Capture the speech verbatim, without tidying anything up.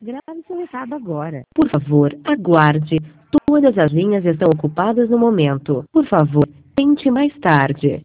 Grave seu recado agora. Por favor, aguarde. Todas as linhas estão ocupadas no momento. Por favor, tente mais tarde.